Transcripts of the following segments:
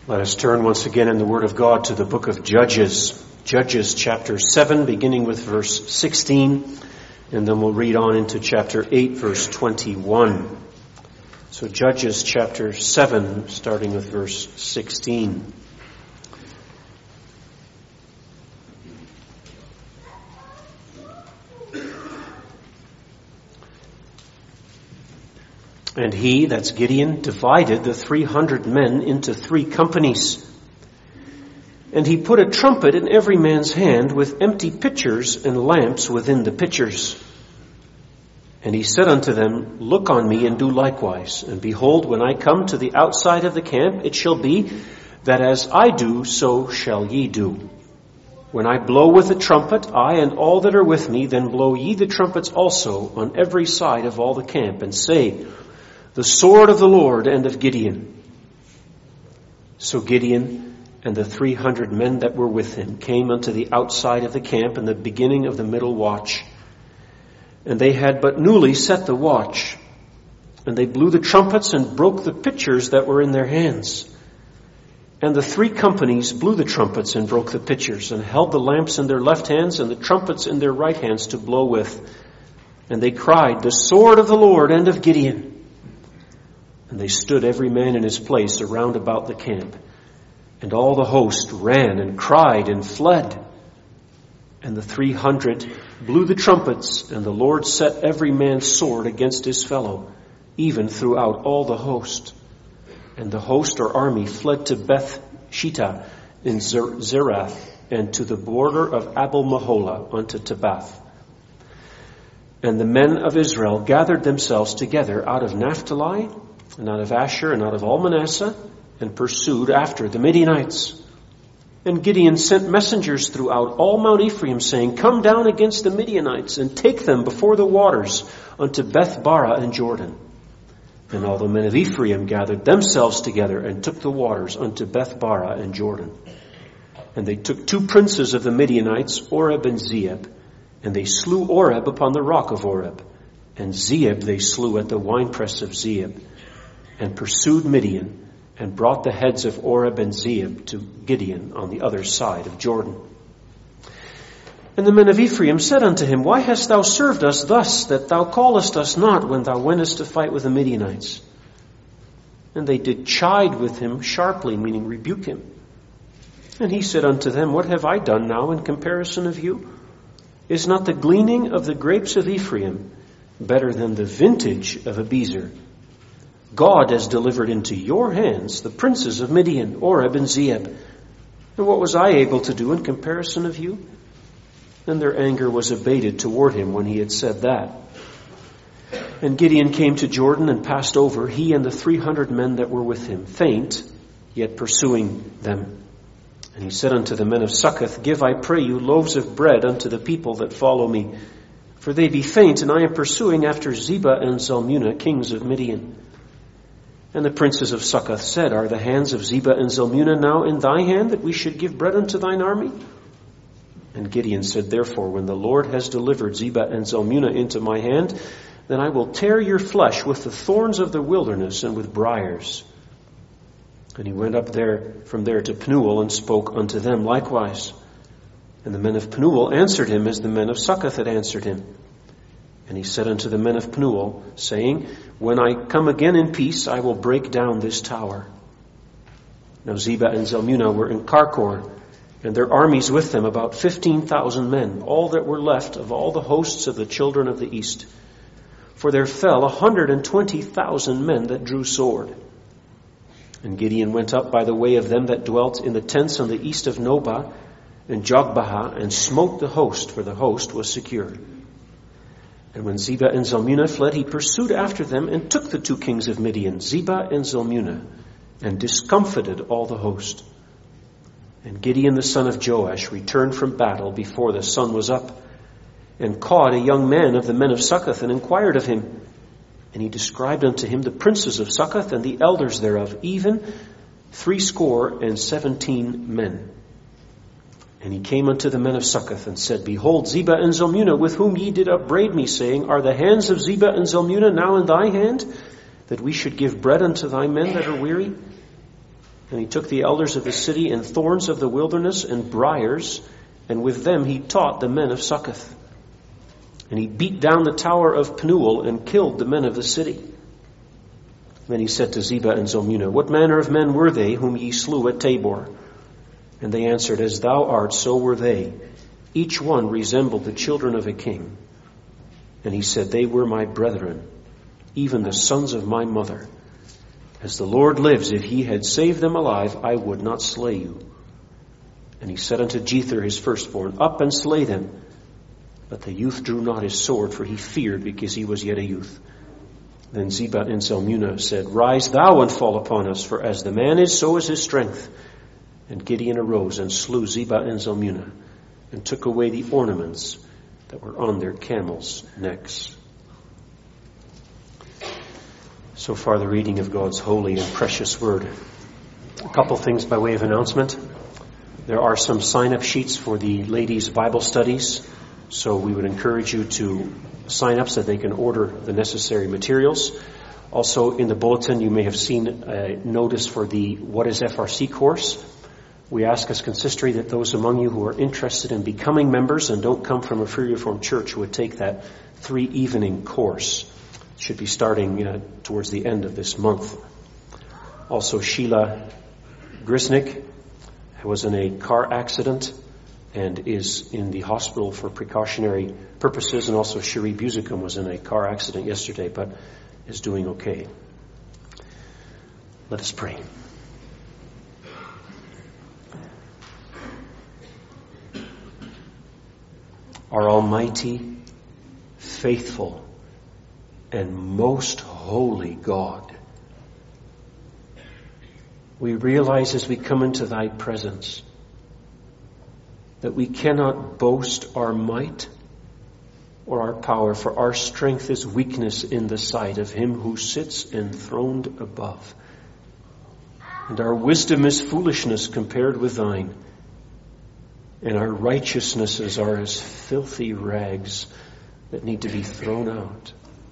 Let us turn once again in the Word of God to the book of Judges. Judges chapter 7, beginning with verse 16, and then we'll read on into chapter 8, verse 21. So Judges chapter 7, starting with verse 16. And he, that's Gideon, divided the 300 men into 3 companies. And he put a trumpet in every man's hand with empty pitchers and lamps within the pitchers. And he said unto them, Look on me and do likewise. And behold, when I come to the outside of the camp, it shall be that as I do, so shall ye do. When I blow with the trumpet, I and all that are with me, then blow ye the trumpets also on every side of all the camp, and say, The sword of the Lord and of Gideon. So Gideon and the 300 men that were with him came unto the outside of the camp in the beginning of the middle watch. And they had but newly set the watch. And they blew the trumpets and broke the pitchers that were in their hands. And the 3 companies blew the trumpets and broke the pitchers, and held the lamps in their left hands and the trumpets in their right hands to blow with. And they cried, The sword of the Lord and of Gideon. And they stood every man in his place around about the camp. And all the host ran and cried and fled. And the 300 blew the trumpets, and the Lord set every man's sword against his fellow, even throughout all the host. And the host or army fled to Beth Shittah in Zerath, and to the border of Abel Meholah unto Tabbath. And the men of Israel gathered themselves together out of Naphtali, and out of Asher, and out of all Manasseh, and pursued after the Midianites. And Gideon sent messengers throughout all Mount Ephraim, saying, Come down against the Midianites, and take them before the waters unto Beth-barah and Jordan. And all the men of Ephraim gathered themselves together, and took the waters unto Beth-barah and Jordan. And they took 2 princes of the Midianites, Oreb and Zeeb, and they slew Oreb upon the rock of Oreb, and Zeeb they slew at the winepress of Zeeb, and pursued Midian, and brought the heads of Oreb and Zeeb to Gideon on the other side of Jordan. And the men of Ephraim said unto him, Why hast thou served us thus, that thou callest us not when thou wentest to fight with the Midianites? And they did chide with him sharply, meaning rebuke him. And he said unto them, What have I done now in comparison of you? Is not the gleaning of the grapes of Ephraim better than the vintage of Abiezer? God has delivered into your hands the princes of Midian, Oreb and Zeeb. And what was I able to do in comparison of you? And their anger was abated toward him when he had said that. And Gideon came to Jordan and passed over, he and the 300 men that were with him, faint, yet pursuing them. And he said unto the men of Succoth, Give, I pray you, loaves of bread unto the people that follow me. For they be faint, and I am pursuing after Zebah and Zalmunna, kings of Midian. And the princes of Succoth said, Are the hands of Zebah and Zalmunna now in thy hand, that we should give bread unto thine army? And Gideon said, Therefore, when the Lord has delivered Zebah and Zalmunna into my hand, then I will tear your flesh with the thorns of the wilderness and with briars. And he went up from there to Penuel, and spoke unto them likewise. And the men of Penuel answered him as the men of Succoth had answered him. And he said unto the men of Penuel, saying, When I come again in peace, I will break down this tower. Now Zebah and Zalmunna were in Karkor, and their armies with them, about 15,000 men, all that were left of all the hosts of the children of the east. For there fell 120,000 men that drew sword. And Gideon went up by the way of them that dwelt in the tents on the east of Nobah and Jogbehah, and smote the host, for the host was secure. And when Zebah and Zalmunna fled, he pursued after them, and took the 2 kings of Midian, Zebah and Zalmunna, and discomfited all the host. And Gideon the son of Joash returned from battle before the sun was up, and caught a young man of the men of Succoth, and inquired of him. And he described unto him the princes of Succoth, and the elders thereof, even 70 men. And he came unto the men of Succoth, and said, Behold, Zebah and Zalmunna, with whom ye did upbraid me, saying, Are the hands of Zebah and Zalmunna now in thy hand, that we should give bread unto thy men that are weary? And he took the elders of the city and thorns of the wilderness and briars, and with them he taught the men of Succoth. And he beat down the tower of Penuel and killed the men of the city. Then he said to Zebah and Zalmunna, What manner of men were they whom ye slew at Tabor? And they answered, As thou art, so were they. Each one resembled the children of a king. And he said, They were my brethren, even the sons of my mother. As the Lord lives, if he had saved them alive, I would not slay you. And he said unto Jether his firstborn, Up and slay them. But the youth drew not his sword, for he feared, because he was yet a youth. Then Zebah and Zalmunna said, Rise thou and fall upon us, for as the man is, so is his strength. And Gideon arose and slew Zebah and Zalmunna, and took away the ornaments that were on their camels' necks. So far the reading of God's holy and precious word. A couple things by way of announcement. There are some sign-up sheets for the ladies' Bible studies, so we would encourage you to sign up so that they can order the necessary materials. Also in the bulletin you may have seen a notice for the What is FRC course. We ask as consistory that those among you who are interested in becoming members and don't come from a Free Reformed church would take that 3-evening course. It should be starting towards the end of this month. Also, Sheila Grisnick was in a car accident and is in the hospital for precautionary purposes. And also Cherie Busicum was in a car accident yesterday, but is doing okay. Let us pray. Our almighty, faithful, and most holy God, we realize as we come into thy presence that we cannot boast our might or our power, for our strength is weakness in the sight of him who sits enthroned above. And our wisdom is foolishness compared with thine, and our righteousnesses are as filthy rags that need to be thrown out.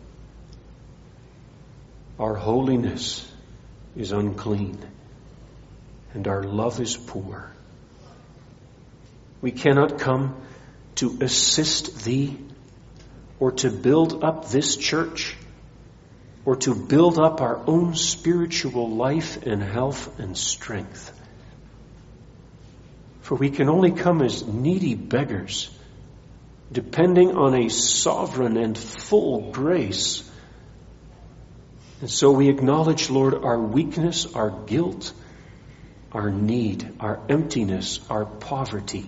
Our holiness is unclean, and our love is poor. We cannot come to assist thee, or to build up this church, or to build up our own spiritual life and health and strength. For we can only come as needy beggars, depending on a sovereign and full grace. And so we acknowledge, Lord, our weakness, our guilt, our need, our emptiness, our poverty.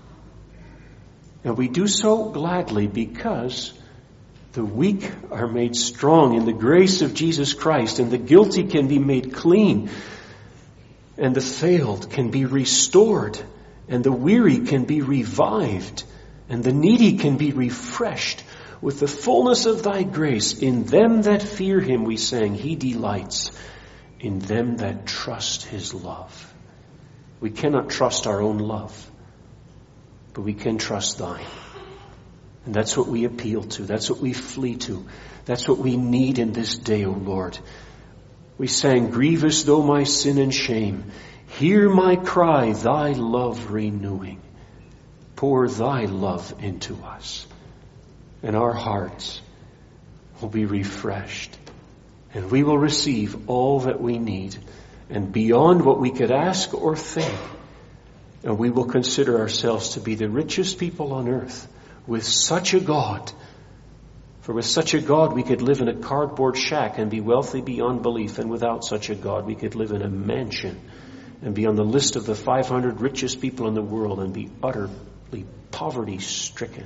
And we do so gladly because the weak are made strong in the grace of Jesus Christ, and the guilty can be made clean, and the failed can be restored, and the weary can be revived, and the needy can be refreshed with the fullness of thy grace. In them that fear him, we sang, he delights in them that trust his love. We cannot trust our own love, but we can trust thine. And that's what we appeal to. That's what we flee to. That's what we need in this day, O Lord. We sang, grievous though my sin and shame, hear my cry, thy love renewing. Pour thy love into us, and our hearts will be refreshed, and we will receive all that we need, and beyond what we could ask or think. And we will consider ourselves to be the richest people on earth with such a God. For with such a God we could live in a cardboard shack and be wealthy beyond belief. And without such a God we could live in a mansion and be on the list of the 500 richest people in the world and be utterly poverty stricken.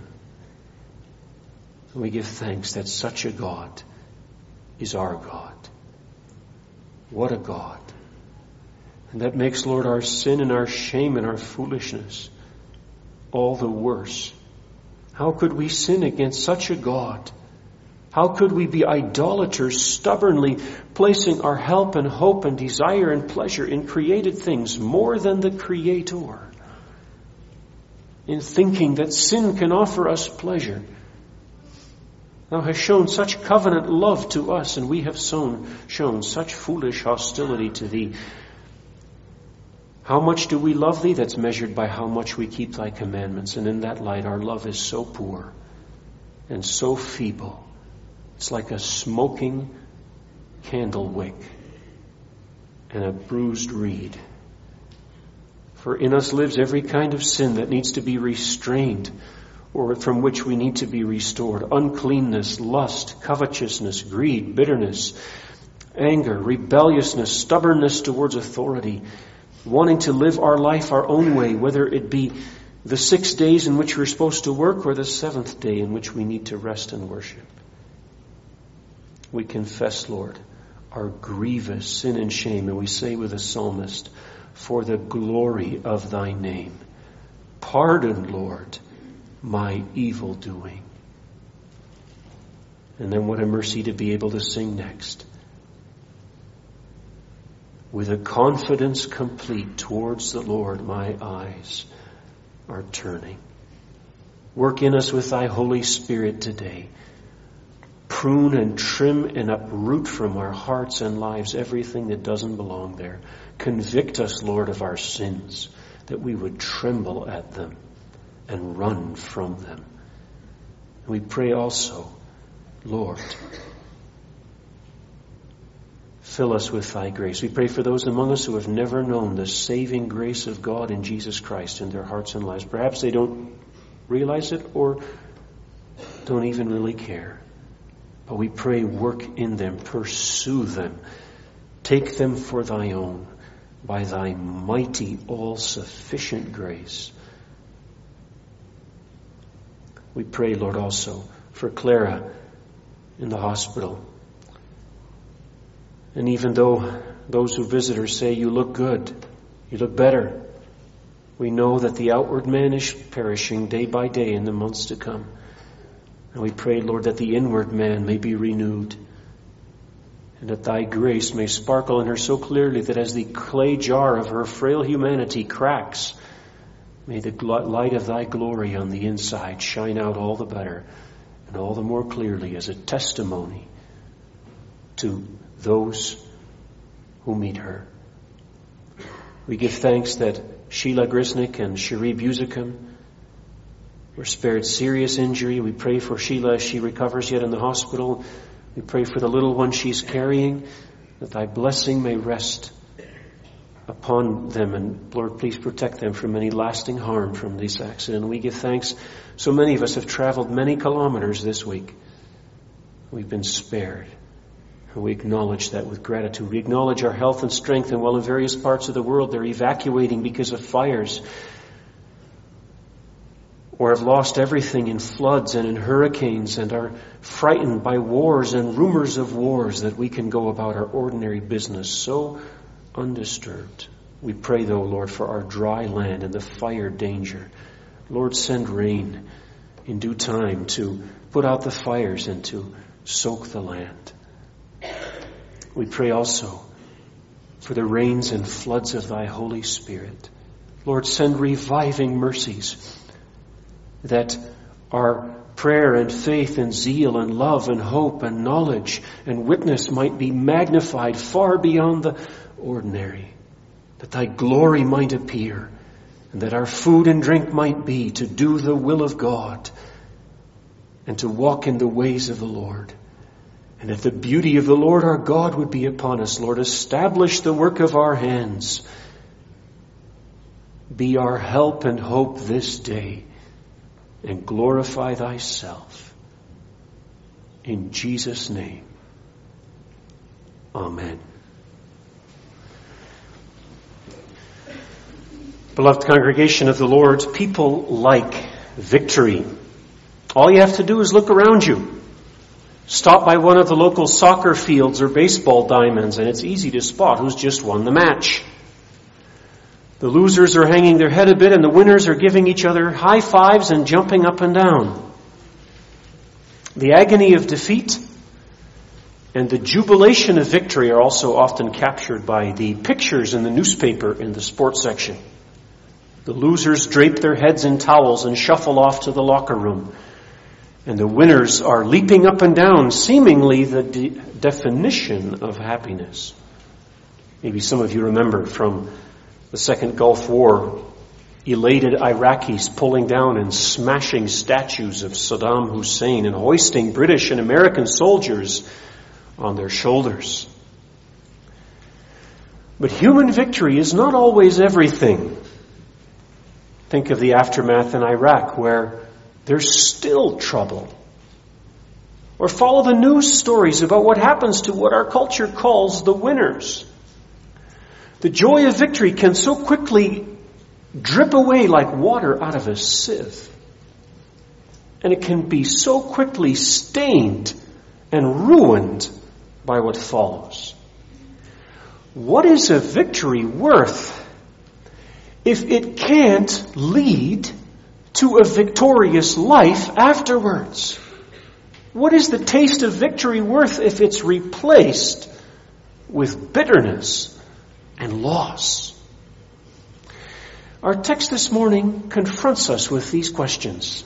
And we give thanks that such a God is our God. What a God. And that makes, Lord, our sin and our shame and our foolishness all the worse. How could we sin against such a God? How could we be idolaters, stubbornly placing our help and hope and desire and pleasure in created things more than the Creator? In thinking that sin can offer us pleasure. Thou hast shown such covenant love to us, and we have shown such foolish hostility to thee. How much do we love thee? That's measured by how much we keep thy commandments. And in that light, our love is so poor and so feeble. It's like a smoking candle wick and a bruised reed. For in us lives every kind of sin that needs to be restrained, or from which we need to be restored. Uncleanness, lust, covetousness, greed, bitterness, anger, rebelliousness, stubbornness towards authority, wanting to live our life our own way, whether it be the 6 days in which we're supposed to work or the 7th day in which we need to rest and worship. We confess, Lord, our grievous sin and shame, and we say with the psalmist, for the glory of thy name, pardon, Lord, my evil doing. And then what a mercy to be able to sing next. With a confidence complete towards the Lord, my eyes are turning. Work in us with thy Holy Spirit today. Prune and trim and uproot from our hearts and lives everything that doesn't belong there. Convict us, Lord, of our sins, that we would tremble at them and run from them. And we pray also, Lord, fill us with thy grace. We pray for those among us who have never known the saving grace of God in Jesus Christ in their hearts and lives. Perhaps they don't realize it or don't even really care. But we pray, work in them, pursue them, take them for thy own by thy mighty, all-sufficient grace. We pray, Lord, also for Clara in the hospital. And even though those who visit her say, you look good, you look better, we know that the outward man is perishing day by day in the months to come. And we pray, Lord, that the inward man may be renewed, and that thy grace may sparkle in her so clearly that as the clay jar of her frail humanity cracks, may the light of thy glory on the inside shine out all the better and all the more clearly as a testimony to those who meet her. We give thanks that Sheila Grisnick and Cherie Busicum were spared serious injury. We pray for Sheila as she recovers yet in the hospital. We pray for the little one she's carrying, that thy blessing may rest upon them. And Lord, please protect them from any lasting harm from this accident. And we give thanks. So many of us have traveled many kilometers this week. We've been spared. And we acknowledge that with gratitude. We acknowledge our health and strength. And while in various parts of the world they're evacuating because of fires, or have lost everything in floods and in hurricanes and are frightened by wars and rumors of wars, that we can go about our ordinary business so undisturbed. We pray, though, Lord, for our dry land and the fire danger. Lord, send rain in due time to put out the fires and to soak the land. We pray also for the rains and floods of thy Holy Spirit. Lord, send reviving mercies, that our prayer and faith and zeal and love and hope and knowledge and witness might be magnified far beyond the ordinary, that thy glory might appear, and that our food and drink might be to do the will of God and to walk in the ways of the Lord. And that the beauty of the Lord our God would be upon us. Lord, establish the work of our hands. Be our help and hope this day, and glorify thyself. In Jesus' name. Amen. Beloved congregation of the Lord, people like victory. All you have to do is look around you. Stop by one of the local soccer fields or baseball diamonds, and it's easy to spot who's just won the match. The losers are hanging their head a bit, and the winners are giving each other high fives and jumping up and down. The agony of defeat and the jubilation of victory are also often captured by the pictures in the newspaper in the sports section. The losers drape their heads in towels and shuffle off to the locker room. And the winners are leaping up and down, seemingly the definition of happiness. Maybe some of you remember from The Second Gulf War, elated Iraqis pulling down and smashing statues of Saddam Hussein and hoisting British and American soldiers on their shoulders. But human victory is not always everything. Think of the aftermath in Iraq, where there's still trouble. Or follow the news stories about what happens to what our culture calls the winners. The joy of victory can so quickly drip away like water out of a sieve. And it can be so quickly stained and ruined by what follows. What is a victory worth if it can't lead to a victorious life afterwards? What is the taste of victory worth if it's replaced with bitterness and loss? Our text this morning confronts us with these questions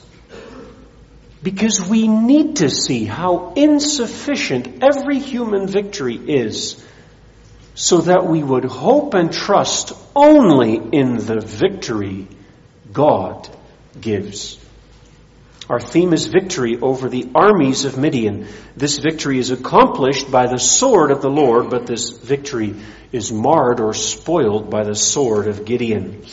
because we need to see how insufficient every human victory is, so that we would hope and trust only in the victory God gives. Our theme is victory over the armies of Midian. This victory is accomplished by the sword of the Lord, but this victory is marred or spoiled by the sword of Gideon.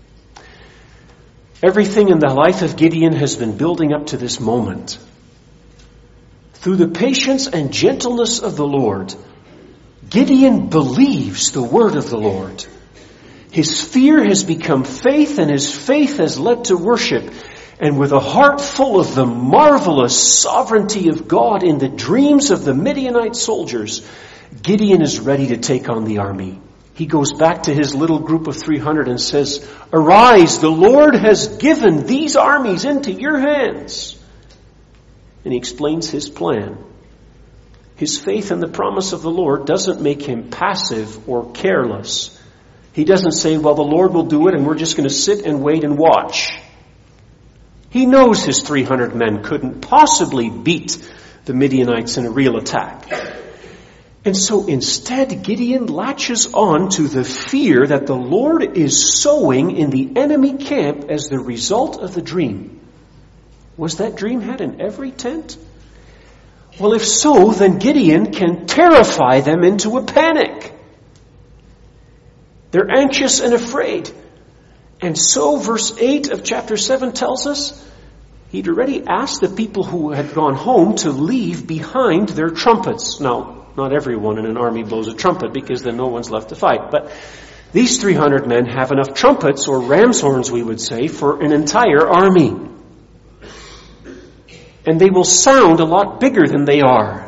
Everything in the life of Gideon has been building up to this moment. Through the patience and gentleness of the Lord, Gideon believes the word of the Lord. His fear has become faith, and his faith has led to worship. And with a heart full of the marvelous sovereignty of God in the dreams of the Midianite soldiers, Gideon is ready to take on the army. He goes back to his little group of 300 and says, "Arise, the Lord has given these armies into your hands." And he explains his plan. His faith in the promise of the Lord doesn't make him passive or careless. He doesn't say, well, the Lord will do it and we're just going to sit and wait and watch. He knows his 300 men couldn't possibly beat the Midianites in a real attack. And so instead, Gideon latches on to the fear that the Lord is sowing in the enemy camp as the result of the dream. Was that dream had in every tent? Well, if so, then Gideon can terrify them into a panic. They're anxious and afraid. And so verse 8 of chapter 7 tells us he'd already asked the people who had gone home to leave behind their trumpets. Now, not everyone in an army blows a trumpet because then no one's left to fight. But these 300 men have enough trumpets, or ram's horns we would say, for an entire army. And they will sound a lot bigger than they are.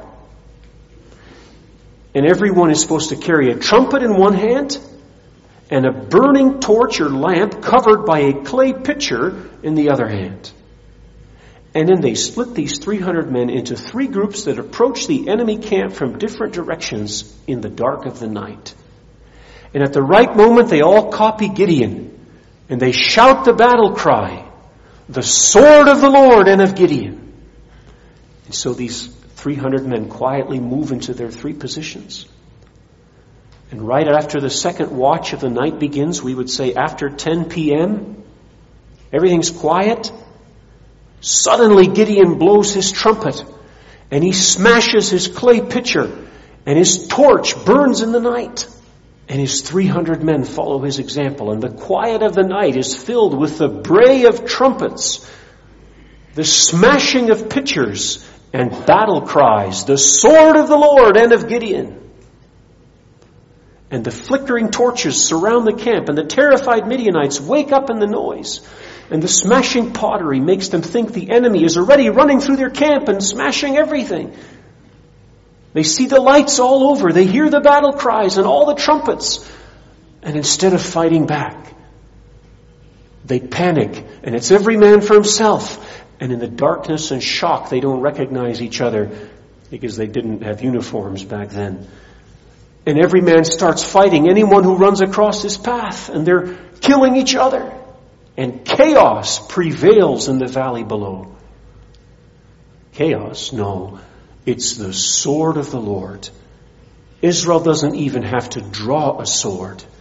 And everyone is supposed to carry a trumpet in one hand and a burning torch or lamp covered by a clay pitcher in the other hand. And then they split these 300 men into 3 groups that approach the enemy camp from different directions in the dark of the night. And at the right moment, they all copy Gideon. And they shout the battle cry, "The sword of the Lord and of Gideon." And so these 300 men quietly move into their 3 positions. And right after the second watch of the night begins, we would say after 10 p.m., everything's quiet. Suddenly Gideon blows his trumpet and he smashes his clay pitcher and his torch burns in the night. And his 300 men follow his example. And the quiet of the night is filled with the bray of trumpets, the smashing of pitchers, and battle cries, "The sword of the Lord and of Gideon." And the flickering torches surround the camp, and the terrified Midianites wake up in the noise. And the smashing pottery makes them think the enemy is already running through their camp and smashing everything. They see the lights all over. They hear the battle cries and all the trumpets. And instead of fighting back, they panic. And it's every man for himself. And in the darkness and shock, they don't recognize each other because they didn't have uniforms back then. And every man starts fighting anyone who runs across his path. And they're killing each other. And chaos prevails in the valley below. Chaos? No. It's the sword of the Lord. Israel doesn't even have to draw a sword.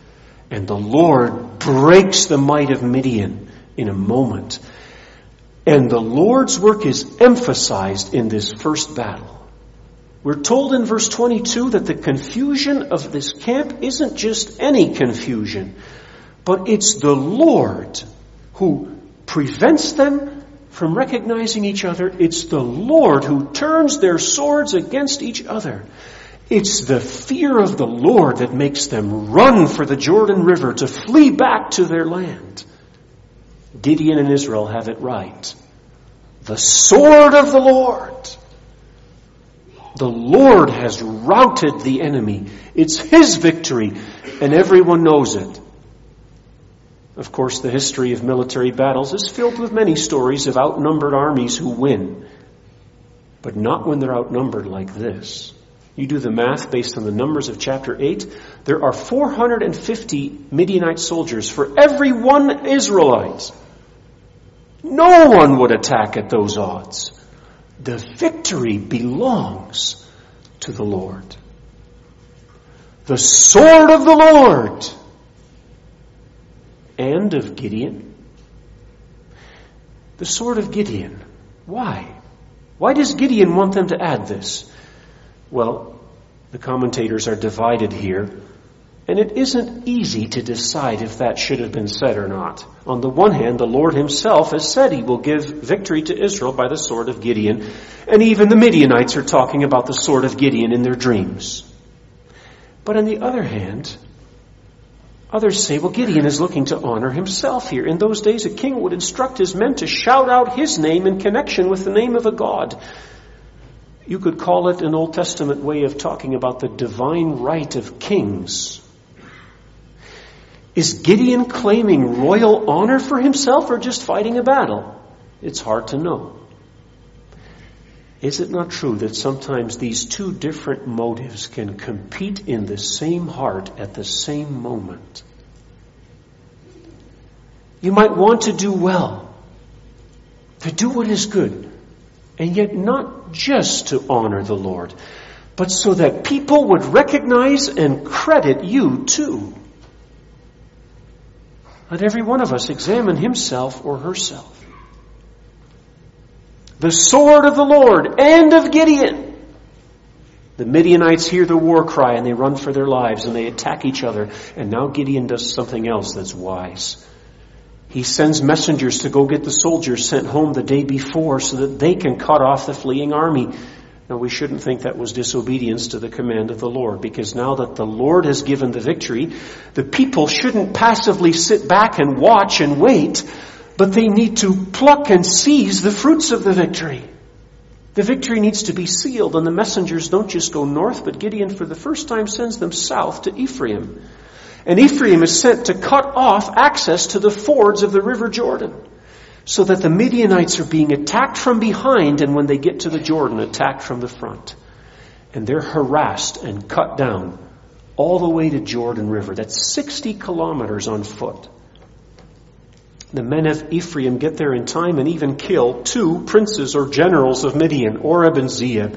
And the Lord breaks the might of Midian in a moment. And the Lord's work is emphasized in this first battle. We're told in verse 22 that the confusion of this camp isn't just any confusion, but it's the Lord who prevents them from recognizing each other. It's the Lord who turns their swords against each other. It's the fear of the Lord that makes them run for the Jordan River to flee back to their land. Gideon and Israel have it right. The sword of the Lord. The Lord has routed the enemy. It's His victory, and everyone knows it. Of course, the history of military battles is filled with many stories of outnumbered armies who win. But not when they're outnumbered like this. You do the math based on the numbers of chapter 8. There are 450 Midianite soldiers for every one Israelite. No one would attack at those odds. The victory belongs to the Lord. The sword of the Lord. And of Gideon. The sword of Gideon. Why? Why does Gideon want them to add this? Well, the commentators are divided here, and it isn't easy to decide if that should have been said or not. On the one hand, the Lord Himself has said He will give victory to Israel by the sword of Gideon, and even the Midianites are talking about the sword of Gideon in their dreams. But on the other hand, others say, well, Gideon is looking to honor himself here. In those days, a king would instruct his men to shout out his name in connection with the name of a god. You could call it an Old Testament way of talking about the divine right of kings. Is Gideon claiming royal honor for himself or just fighting a battle? It's hard to know. Is it not true that sometimes these two different motives can compete in the same heart at the same moment? You might want to do well, to do what is good, and yet not just to honor the Lord, but so that people would recognize and credit you too. Let every one of us examine himself or herself. The sword of the Lord and of Gideon. The Midianites hear the war cry and they run for their lives and they attack each other. And now Gideon does something else that's wise. He sends messengers to go get the soldiers sent home the day before so that they can cut off the fleeing army. Now, we shouldn't think that was disobedience to the command of the Lord, because now that the Lord has given the victory, the people shouldn't passively sit back and watch and wait, but they need to pluck and seize the fruits of the victory. The victory needs to be sealed, and the messengers don't just go north, but Gideon for the first time sends them south to Ephraim. And Ephraim is sent to cut off access to the fords of the river Jordan, so that the Midianites are being attacked from behind, and when they get to the Jordan, attacked from the front. And they're harassed and cut down all the way to Jordan River. That's 60 kilometers on foot. The men of Ephraim get there in time and even kill 2 princes or generals of Midian, Oreb and Zeeb.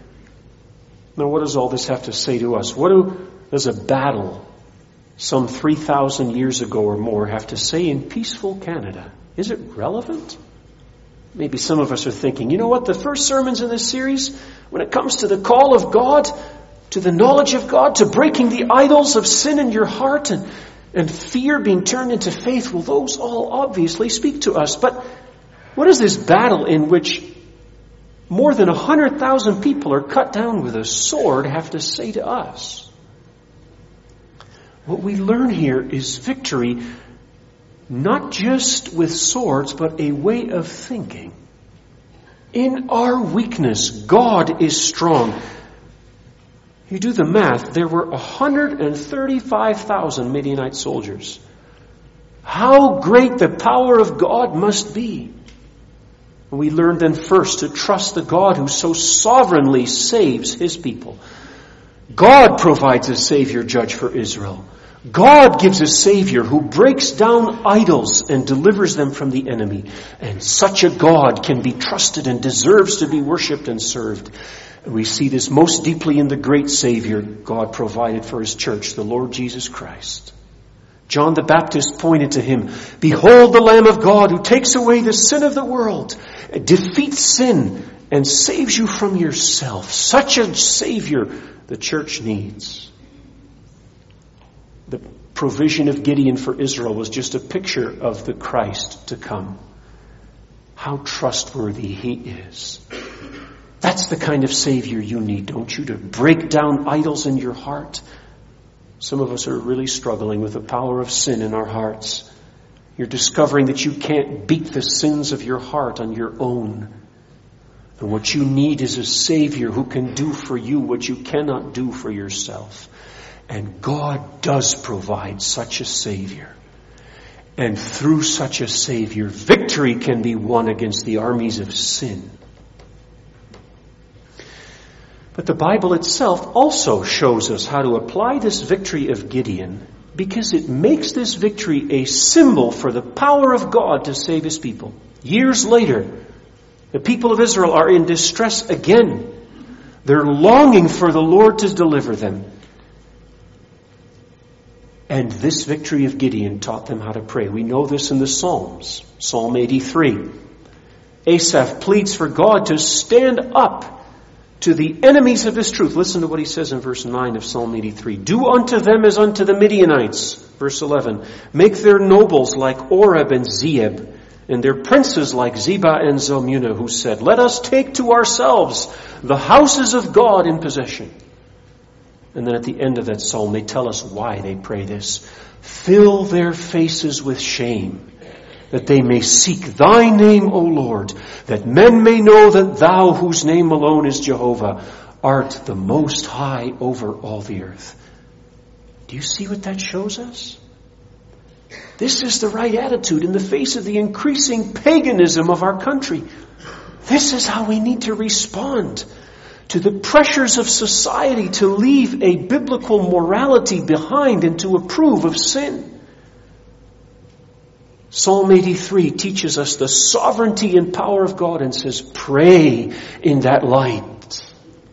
Now, what does all this have to say to us? What does a battle some 3,000 years ago or more have to say in peaceful Canada? Is it relevant? Maybe some of us are thinking, you know what, the first sermons in this series, when it comes to the call of God, to the knowledge of God, to breaking the idols of sin in your heart and fear being turned into faith, well, those all obviously speak to us. But what is this battle in which more than 100,000 people are cut down with a sword have to say to us? What we learn here is victory, not just with swords, but a way of thinking. In our weakness, God is strong. You do the math, there were 135,000 Midianite soldiers. How great the power of God must be. We learn then first to trust the God who so sovereignly saves His people. God provides a Savior judge for Israel. God gives a Savior who breaks down idols and delivers them from the enemy. And such a God can be trusted and deserves to be worshipped and served. We see this most deeply in the great Savior God provided for His church, the Lord Jesus Christ. John the Baptist pointed to him. Behold the Lamb of God who takes away the sin of the world, defeats sin, and saves you from yourself. Such a Savior the church needs. The provision of Gideon for Israel was just a picture of the Christ to come. How trustworthy he is. That's the kind of Savior you need, don't you? To break down idols in your heart. Some of us are really struggling with the power of sin in our hearts. You're discovering that you can't beat the sins of your heart on your own. And what you need is a Savior who can do for you what you cannot do for yourself. And God does provide such a Savior. And through such a Savior, victory can be won against the armies of sin. But the Bible itself also shows us how to apply this victory of Gideon, because it makes this victory a symbol for the power of God to save His people. Years later, the people of Israel are in distress again. They're longing for the Lord to deliver them. And this victory of Gideon taught them how to pray. We know this in the Psalms. Psalm 83. Asaph pleads for God to stand up to the enemies of His truth. Listen to what he says in verse 9 of Psalm 83. Do unto them as unto the Midianites. Verse 11. Make their nobles like Oreb and Zeeb, and their princes like Zebah and Zalmunna, who said, let us take to ourselves the houses of God in possession. And then at the end of that psalm, they tell us why they pray this. Fill their faces with shame, that they may seek Thy name, O Lord, that men may know that Thou, whose name alone is Jehovah, art the Most High over all the earth. Do you see what that shows us? This is the right attitude in the face of the increasing paganism of our country. This is how we need to respond to the pressures of society to leave a biblical morality behind and to approve of sin. Psalm 83 teaches us the sovereignty and power of God and says, pray in that light.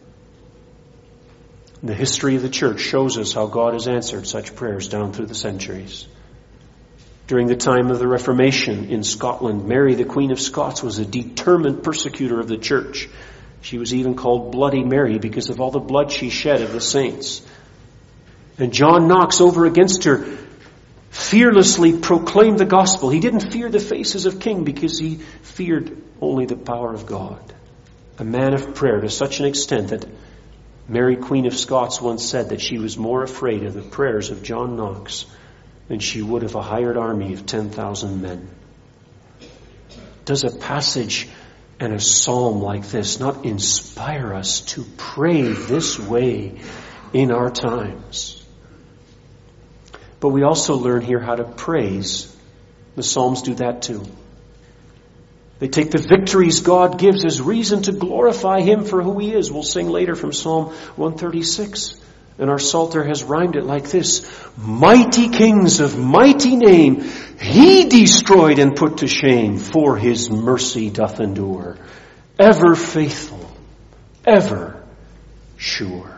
The history of the church shows us how God has answered such prayers down through the centuries. During the time of the Reformation in Scotland, Mary, the Queen of Scots, was a determined persecutor of the church. She was even called Bloody Mary because of all the blood she shed of the saints. And John Knox, over against her, fearlessly proclaimed the gospel. He didn't fear the faces of kings because he feared only the power of God. A man of prayer to such an extent that Mary, Queen of Scots, once said that she was more afraid of the prayers of John Knox than she would of a hired army of 10,000 men. Does a passage and a psalm like this not inspire us to pray this way in our times? But we also learn here how to praise. The Psalms do that too. They take the victories God gives as reason to glorify Him for who He is. We'll sing later from Psalm 136. And our Psalter has rhymed it like this. Mighty kings of mighty name, He destroyed and put to shame, for His mercy doth endure. Ever faithful, ever sure.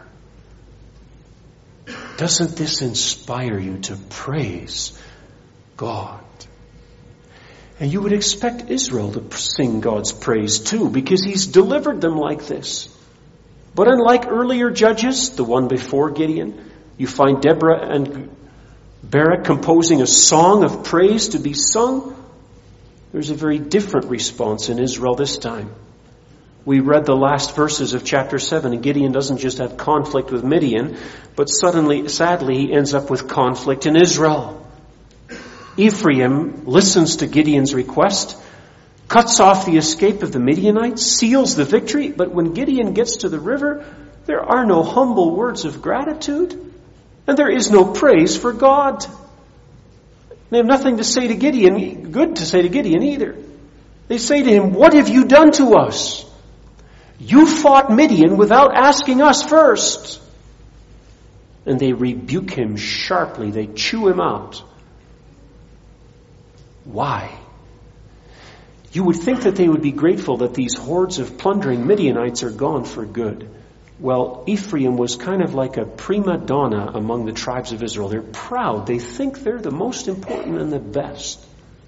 Doesn't this inspire you to praise God? And you would expect Israel to sing God's praise too, because He's delivered them like this. But unlike earlier judges, the one before Gideon, you find Deborah and Barak composing a song of praise to be sung. There's a very different response in Israel this time. We read the last verses of chapter 7, and Gideon doesn't just have conflict with Midian, but sadly, he ends up with conflict in Israel. Ephraim listens to Gideon's request, cuts off the escape of the Midianites, seals the victory, but when Gideon gets to the river, there are no humble words of gratitude, and there is no praise for God. They have nothing to say to Gideon, good to say to Gideon either. They say to him, what have you done to us? You fought Midian without asking us first. And they rebuke him sharply. They chew him out. Why? You would think that they would be grateful that these hordes of plundering Midianites are gone for good. Well, Ephraim was kind of like a prima donna among the tribes of Israel. They're proud. They think they're the most important and the best.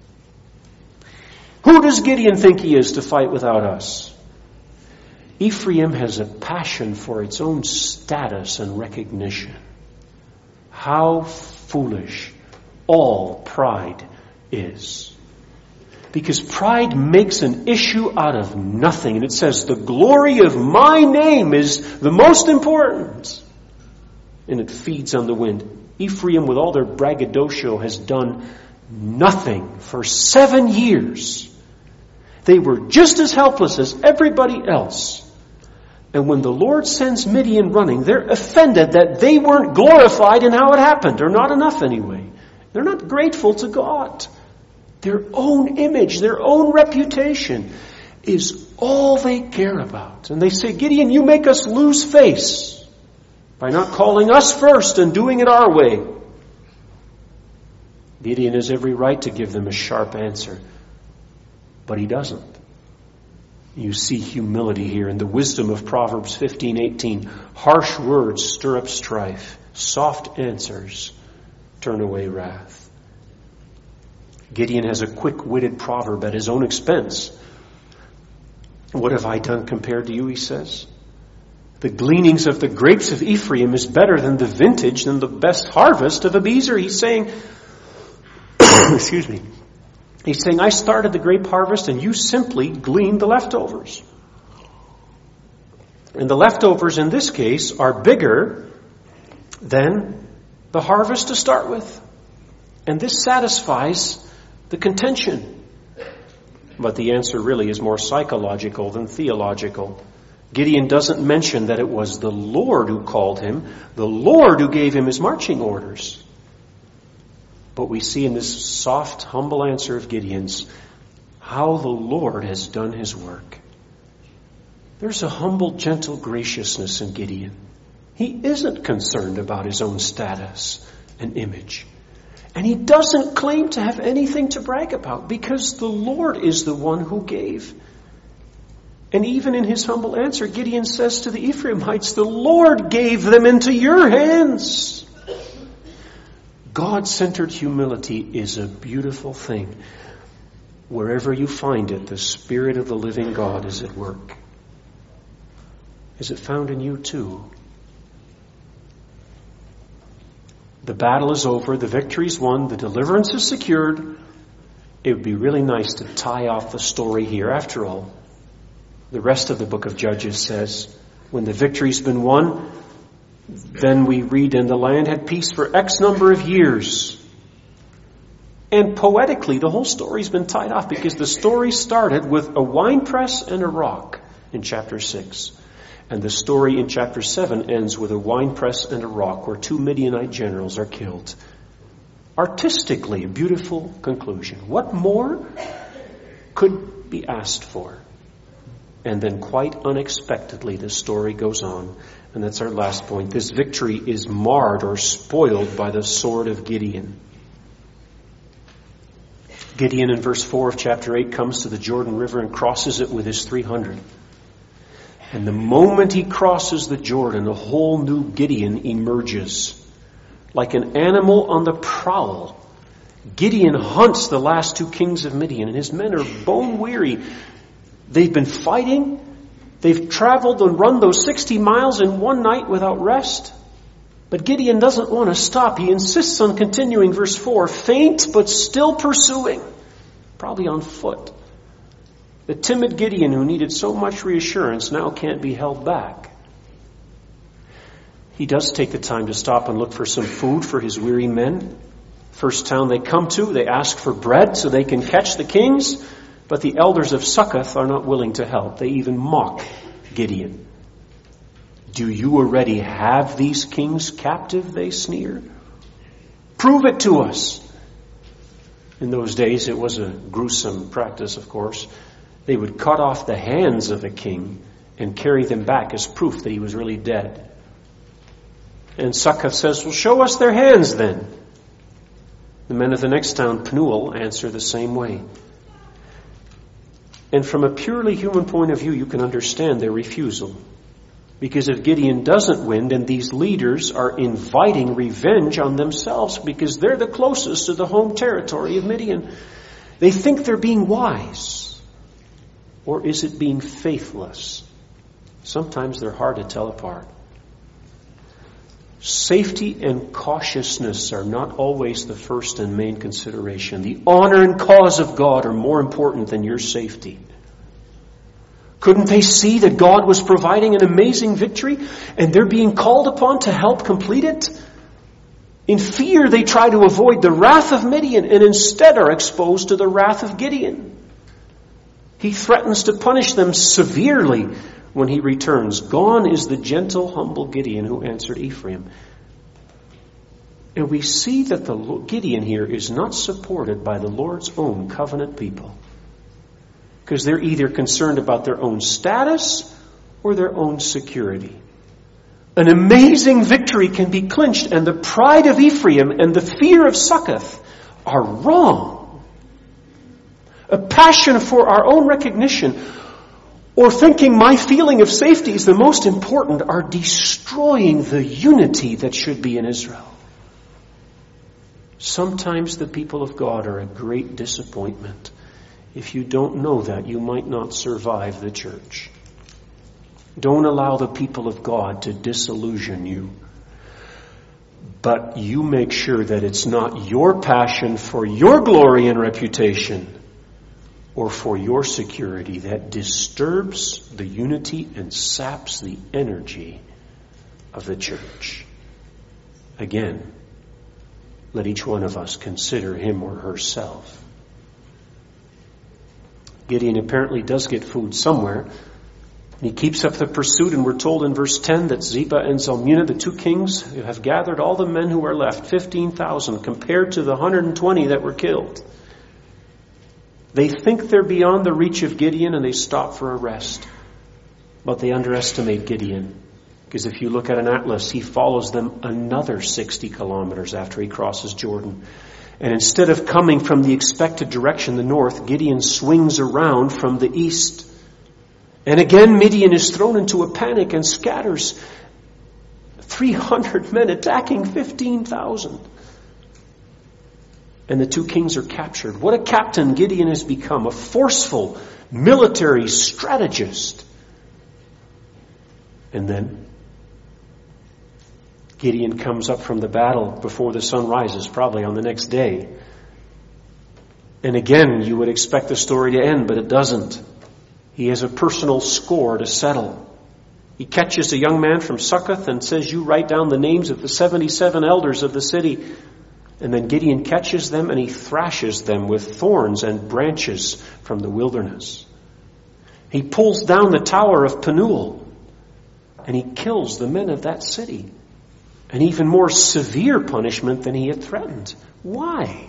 Who does Gideon think he is to fight without us? Ephraim has a passion for its own status and recognition. How foolish all pride is. Because pride makes an issue out of nothing. And it says, the glory of my name is the most important. And it feeds on the wind. Ephraim, with all their braggadocio, has done nothing for 7 years. They were just as helpless as everybody else. And when the Lord sends Midian running, they're offended that they weren't glorified in how it happened, or not enough anyway. They're not grateful to God. Their own image, their own reputation is all they care about. And they say, Gideon, you make us lose face by not calling us first and doing it our way. Gideon has every right to give them a sharp answer, but he doesn't. You see humility here in the wisdom of Proverbs 15:18. Harsh words stir up strife. Soft answers turn away wrath. Gideon has a quick-witted proverb at his own expense. What have I done compared to you, he says. The gleanings of the grapes of Ephraim is better than the vintage, than the best harvest of Abiezer. He's saying, excuse me. He's saying, I started the grape harvest and you simply gleaned the leftovers. And the leftovers in this case are bigger than the harvest to start with. And this satisfies the contention. But the answer really is more psychological than theological. Gideon doesn't mention that it was the Lord who called him, the Lord who gave him his marching orders. But we see in this soft, humble answer of Gideon's how the Lord has done his work. There's a humble, gentle graciousness in Gideon. He isn't concerned about his own status and image. And he doesn't claim to have anything to brag about because the Lord is the one who gave. And even in his humble answer, Gideon says to the Ephraimites, the Lord gave them into your hands. God-centered humility is a beautiful thing. Wherever you find it, the Spirit of the living God is at work. Is it found in you too? The battle is over, the victory's won, the deliverance is secured. It would be really nice to tie off the story here. After all, the rest of the book of Judges says, when the victory's been won, then we read, and the land had peace for X number of years. And poetically, the whole story's been tied off because the story started with a winepress and a rock in chapter 6. And the story in chapter 7 ends with a winepress and a rock where 2 Midianite generals are killed. Artistically, a beautiful conclusion. What more could be asked for? And then quite unexpectedly, the story goes on. And that's our last point. This victory is marred or spoiled by the sword of Gideon. Gideon in verse 4 of chapter 8 comes to the Jordan River and crosses it with his 300. And the moment he crosses the Jordan, a whole new Gideon emerges. Like an animal on the prowl. Gideon hunts the last 2 kings of Midian, and his men are bone weary. They've been fighting. They've traveled and run those 60 miles in one night without rest. But Gideon doesn't want to stop. He insists on continuing. Verse 4, faint but still pursuing. Probably on foot. The timid Gideon who needed so much reassurance now can't be held back. He does take the time to stop and look for some food for his weary men. First town they come to, they ask for bread so they can catch the kings. But the elders of Succoth are not willing to help. They even mock Gideon. Do you already have these kings captive, they sneer? Prove it to us. In those days, it was a gruesome practice, of course. They would cut off the hands of a king and carry them back as proof that he was really dead. And Succoth says, well, show us their hands then. The men of the next town, Penuel, answer the same way. And from a purely human point of view, you can understand their refusal. Because if Gideon doesn't win, then these leaders are inviting revenge on themselves because they're the closest to the home territory of Midian. They think they're being wise. Or is it being faithless? Sometimes they're hard to tell apart. Safety and cautiousness are not always the first and main consideration. The honor and cause of God are more important than your safety. Couldn't they see that God was providing an amazing victory and they're being called upon to help complete it? In fear, they try to avoid the wrath of Midian and instead are exposed to the wrath of Gideon. He threatens to punish them severely when he returns. Gone is the gentle, humble Gideon who answered Ephraim. And we see that the Gideon here is not supported by the Lord's own covenant people. Because they're either concerned about their own status or their own security. An amazing victory can be clinched, and the pride of Ephraim and the fear of Succoth are wrong. A passion for our own recognition or thinking my feeling of safety is the most important are destroying the unity that should be in Israel. Sometimes the people of God are a great disappointment. If you don't know that, you might not survive the church. Don't allow the people of God to disillusion you. But you make sure that it's not your passion for your glory and reputation or for your security that disturbs the unity and saps the energy of the church. Again, let each one of us consider him or herself. Gideon apparently does get food somewhere. He keeps up the pursuit, and we're told in verse 10 that Zebah and Zalmunna, the two kings, have gathered all the men who are left, 15,000, compared to the 120 that were killed. They think they're beyond the reach of Gideon, and they stop for a rest. But they underestimate Gideon. Because if you look at an atlas, he follows them another 60 kilometers after he crosses Jordan. And instead of coming from the expected direction, the north, Gideon swings around from the east. And again, Midian is thrown into a panic and scatters. 300 men attacking 15,000. And the two kings are captured. What a captain Gideon has become, a forceful military strategist. And then Gideon comes up from the battle before the sun rises, probably on the next day. And again, you would expect the story to end, but it doesn't. He has a personal score to settle. He catches a young man from Succoth and says, "You write down the names of the 77 elders of the city." And then Gideon catches them and he thrashes them with thorns and branches from the wilderness. He pulls down the tower of Penuel and he kills the men of that city. An even more severe punishment than he had threatened. Why?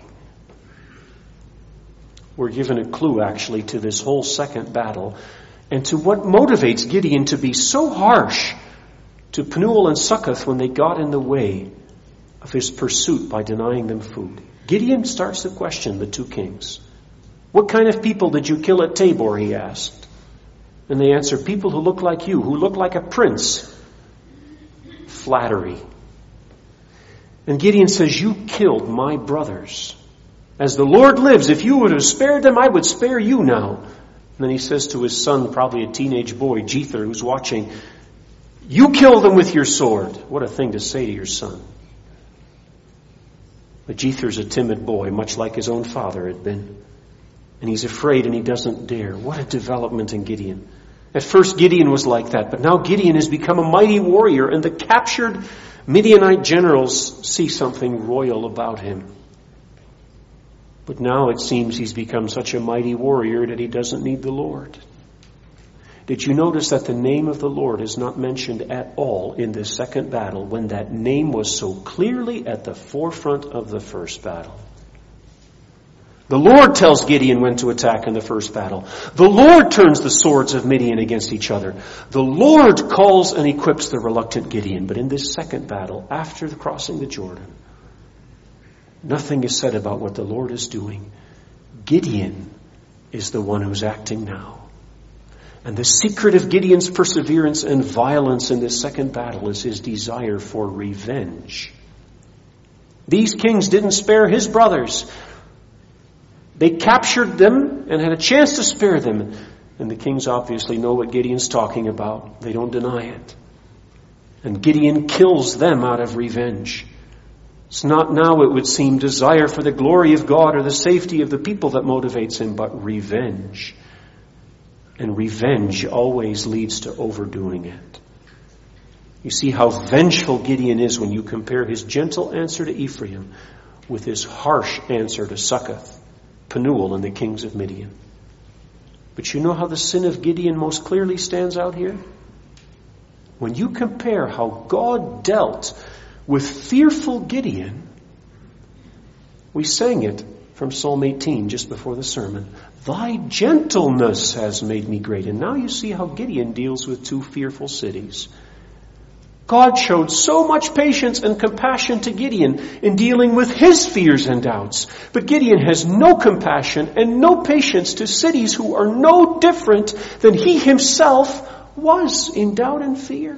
We're given a clue, actually, to this whole second battle and to what motivates Gideon to be so harsh to Penuel and Succoth when they got in the way of his pursuit by denying them food. Gideon starts to question the two kings. "What kind of people did you kill at Tabor?" he asked. And they answer, "People who look like you, who look like a prince." Flattery. And Gideon says, "You killed my brothers. As the Lord lives, if you would have spared them, I would spare you now." And then he says to his son, probably a teenage boy, Jether, who's watching, "You kill them with your sword." What a thing to say to your son. But Jether's a timid boy, much like his own father had been. And he's afraid and he doesn't dare. What a development in Gideon. At first Gideon was like that, but now Gideon has become a mighty warrior, and the captured Midianite generals see something royal about him. But now it seems he's become such a mighty warrior that he doesn't need the Lord. Did you notice that the name of the Lord is not mentioned at all in this second battle when that name was so clearly at the forefront of the first battle? The Lord tells Gideon when to attack in the first battle. The Lord turns the swords of Midian against each other. The Lord calls and equips the reluctant Gideon. But in this second battle, after crossing the Jordan, nothing is said about what the Lord is doing. Gideon is the one who's acting now. And the secret of Gideon's perseverance and violence in this second battle is his desire for revenge. These kings didn't spare his brothers. They captured them and had a chance to spare them. And the kings obviously know what Gideon's talking about. They don't deny it. And Gideon kills them out of revenge. It's not now, it would seem, desire for the glory of God or the safety of the people that motivates him, but revenge. And revenge always leads to overdoing it. You see how vengeful Gideon is when you compare his gentle answer to Ephraim with his harsh answer to Succoth, Penuel, and the kings of Midian. But you know how the sin of Gideon most clearly stands out here? When you compare how God dealt with fearful Gideon, we sang it from Psalm 18 just before the sermon. Thy gentleness has made me great. And now you see how Gideon deals with two fearful cities. God showed so much patience and compassion to Gideon in dealing with his fears and doubts. But Gideon has no compassion and no patience to cities who are no different than he himself was in doubt and fear.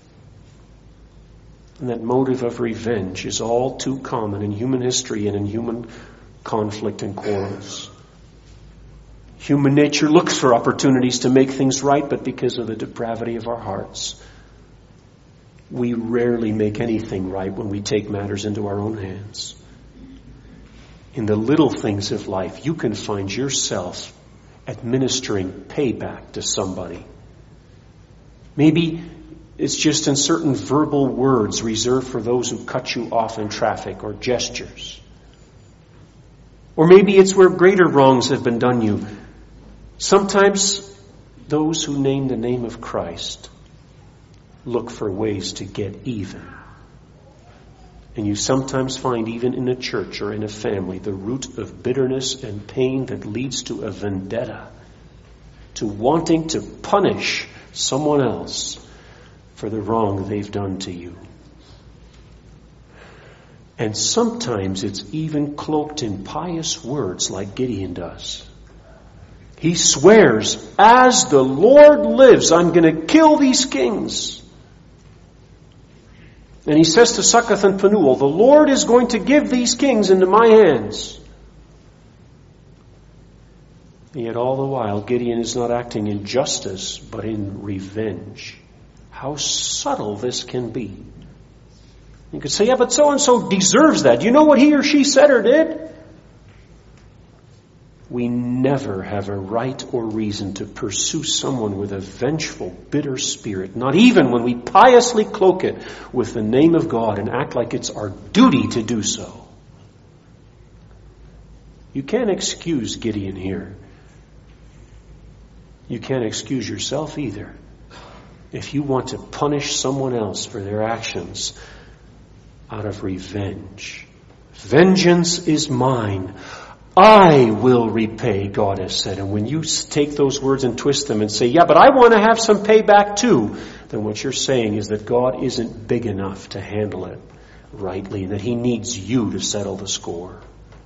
And that motive of revenge is all too common in human history and in human conflict and quarrels. Human nature looks for opportunities to make things right, but because of the depravity of our hearts, we rarely make anything right when we take matters into our own hands. In the little things of life, you can find yourself administering payback to somebody. Maybe it's just in certain verbal words reserved for those who cut you off in traffic, or gestures. Or maybe it's where greater wrongs have been done you. Sometimes those who name the name of Christ look for ways to get even. And you sometimes find, even in a church or in a family, the root of bitterness and pain that leads to a vendetta, to wanting to punish someone else for the wrong they've done to you. And sometimes it's even cloaked in pious words like Gideon does. He swears, as the Lord lives, I'm going to kill these kings. And he says to Succoth and Penuel, the Lord is going to give these kings into my hands. And yet all the while, Gideon is not acting in justice, but in revenge. How subtle this can be. You could say, yeah, but so-and-so deserves that. Do you know what he or she said or did? We never have a right or reason to pursue someone with a vengeful, bitter spirit, not even when we piously cloak it with the name of God and act like it's our duty to do so. You can't excuse Gideon here. You can't excuse yourself either. If you want to punish someone else for their actions out of revenge. Vengeance is mine. I will repay, God has said. And when you take those words and twist them and say, yeah, but I want to have some payback too, then what you're saying is that God isn't big enough to handle it rightly, and that he needs you to settle the score.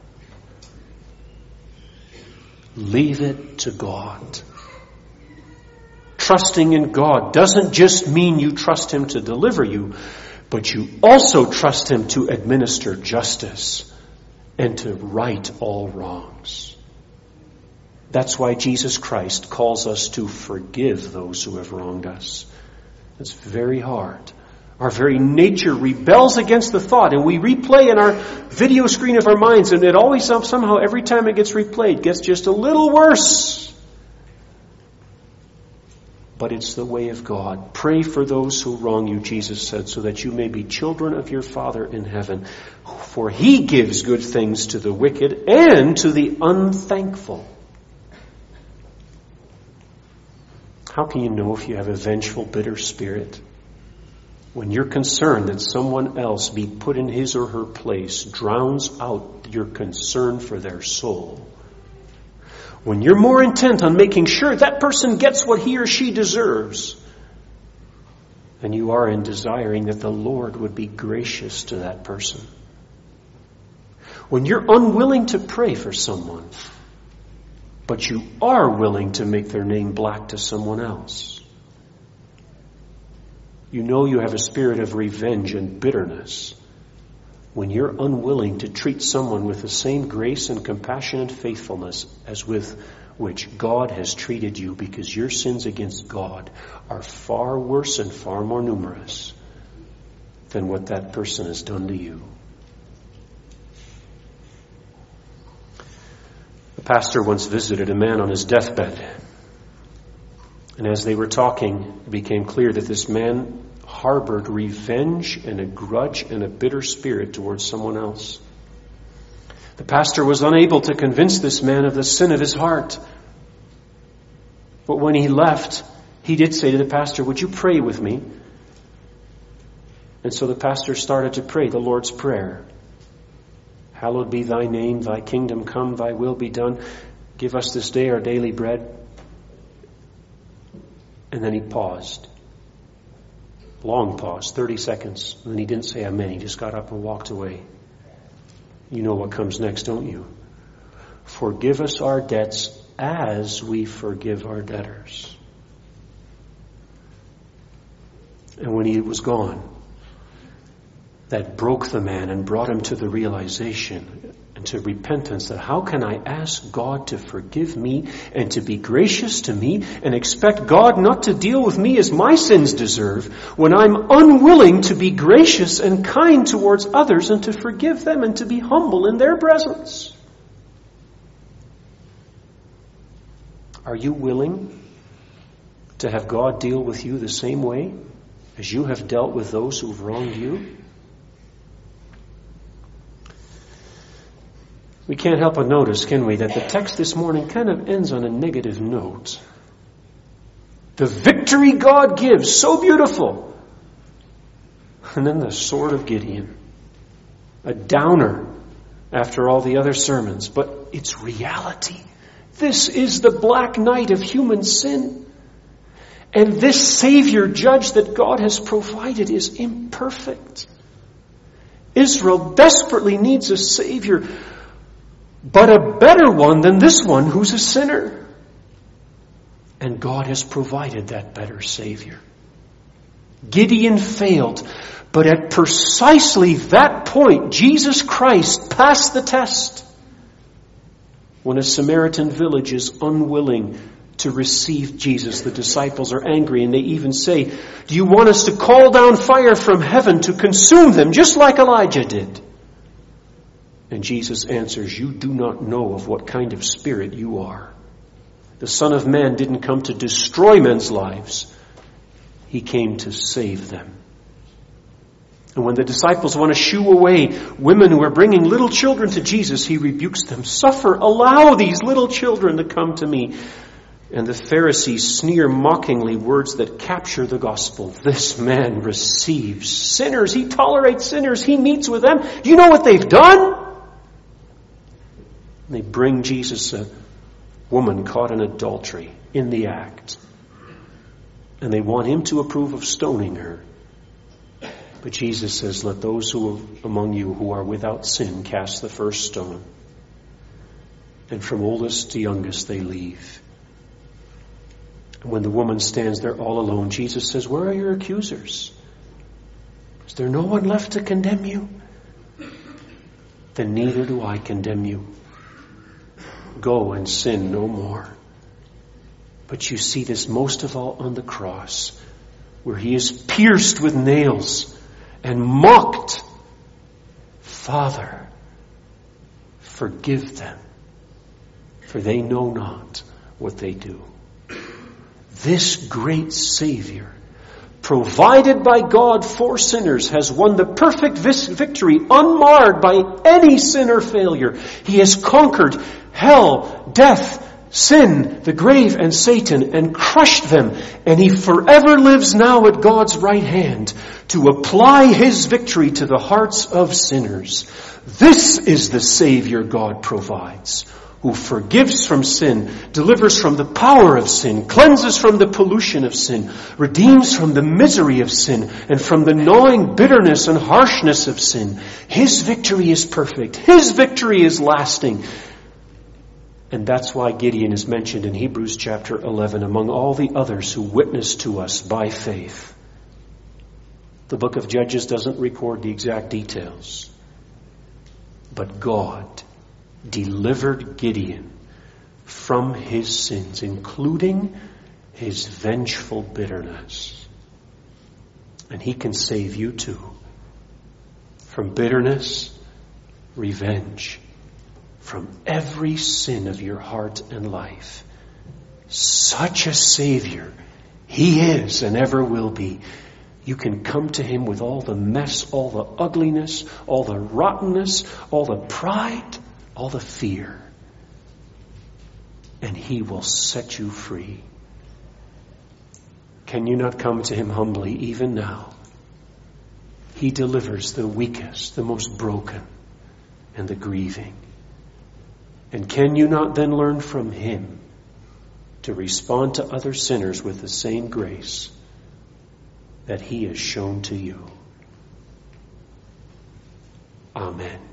Leave it to God. Trusting in God doesn't just mean you trust him to deliver you, but you also trust him to administer justice and to right all wrongs. That's why Jesus Christ calls us to forgive those who have wronged us. It's very hard. Our very nature rebels against the thought, and we replay in our video screen of our minds, and it always somehow, every time it gets replayed, gets just a little worse. But it's the way of God. Pray for those who wrong you, Jesus said, so that you may be children of your Father in heaven. For he gives good things to the wicked and to the unthankful. How can you know if you have a vengeful, bitter spirit? When you're concerned that someone else be put in his or her place drowns out your concern for their soul. When you're more intent on making sure that person gets what he or she deserves than you are in desiring that the Lord would be gracious to that person. When you're unwilling to pray for someone but you are willing to make their name black to someone else. You know you have a spirit of revenge and bitterness when you're unwilling to treat someone with the same grace and compassion and faithfulness as with which God has treated you, because your sins against God are far worse and far more numerous than what that person has done to you. A pastor once visited a man on his deathbed, and as they were talking, it became clear that this man harbored revenge and a grudge and a bitter spirit towards someone else. The pastor was unable to convince this man of the sin of his heart. But when he left, he did say to the pastor, "Would you pray with me?" And so the pastor started to pray the Lord's Prayer. "Hallowed be thy name, thy kingdom come, thy will be done. Give us this day our daily bread." And then he paused. Long pause, 30 seconds. And then he didn't say amen. He just got up and walked away. You know what comes next, don't you? "Forgive us our debts as we forgive our debtors." And when he was gone, that broke the man and brought him to the realization and to repentance that how can I ask God to forgive me and to be gracious to me and expect God not to deal with me as my sins deserve when I'm unwilling to be gracious and kind towards others and to forgive them and to be humble in their presence? Are you willing to have God deal with you the same way as you have dealt with those who've wronged you? We can't help but notice, can we, that the text this morning kind of ends on a negative note. The victory God gives, so beautiful. And then the sword of Gideon. A downer after all the other sermons, but it's reality. This is the black night of human sin. And this Savior judge that God has provided is imperfect. Israel desperately needs a Savior, but a better one than this one who's a sinner. And God has provided that better Savior. Gideon failed, but at precisely that point, Jesus Christ passed the test. When a Samaritan village is unwilling to receive Jesus, the disciples are angry and they even say, "Do you want us to call down fire from heaven to consume them just like Elijah did?" And Jesus answers, "You do not know of what kind of spirit you are. The Son of Man didn't come to destroy men's lives. He came to save them." And when the disciples want to shoo away women who are bringing little children to Jesus, he rebukes them. Allow these little children to come to me. And the Pharisees sneer mockingly words that capture the gospel. This man receives sinners. He tolerates sinners. He meets with them. Do you know what they've done? They bring Jesus a woman caught in adultery in the act. And they want him to approve of stoning her. But Jesus says, "Let those among you who are without sin cast the first stone." And from oldest to youngest they leave. And when the woman stands there all alone, Jesus says, "Where are your accusers? Is there no one left to condemn you? Then neither do I condemn you. Go and sin no more." But you see this most of all on the cross, where he is pierced with nails and mocked. "Father, forgive them, for they know not what they do." This great Savior, provided by God for sinners, has won the perfect victory unmarred by any sin or failure. He has conquered hell, death, sin, the grave, and Satan, and crushed them. And he forever lives now at God's right hand to apply his victory to the hearts of sinners. This is the Savior God provides, who forgives from sin, delivers from the power of sin, cleanses from the pollution of sin, redeems from the misery of sin, and from the gnawing bitterness and harshness of sin. His victory is perfect. His victory is lasting. And that's why Gideon is mentioned in Hebrews chapter 11 among all the others who witnessed to us by faith. The book of Judges doesn't record the exact details. But God delivered Gideon from his sins, including his vengeful bitterness. And he can save you too. From bitterness, revenge, from every sin of your heart and life. Such a Savior he is and ever will be. You can come to him with all the mess, all the ugliness, all the rottenness, all the pride, all the fear. And he will set you free. Can you not come to him humbly even now? He delivers the weakest, the most broken, and the grieving. And can you not then learn from him to respond to other sinners with the same grace that he has shown to you? Amen.